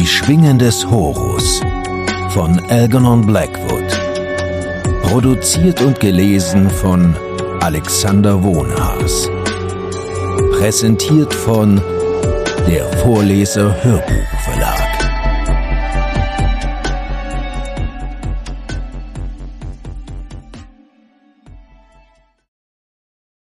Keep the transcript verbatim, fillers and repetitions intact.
Schwingen des Horus von Algernon Blackwood. Produziert und gelesen von Alexander Wohnhaas. Präsentiert von der Vorleser Hörbuchverlag.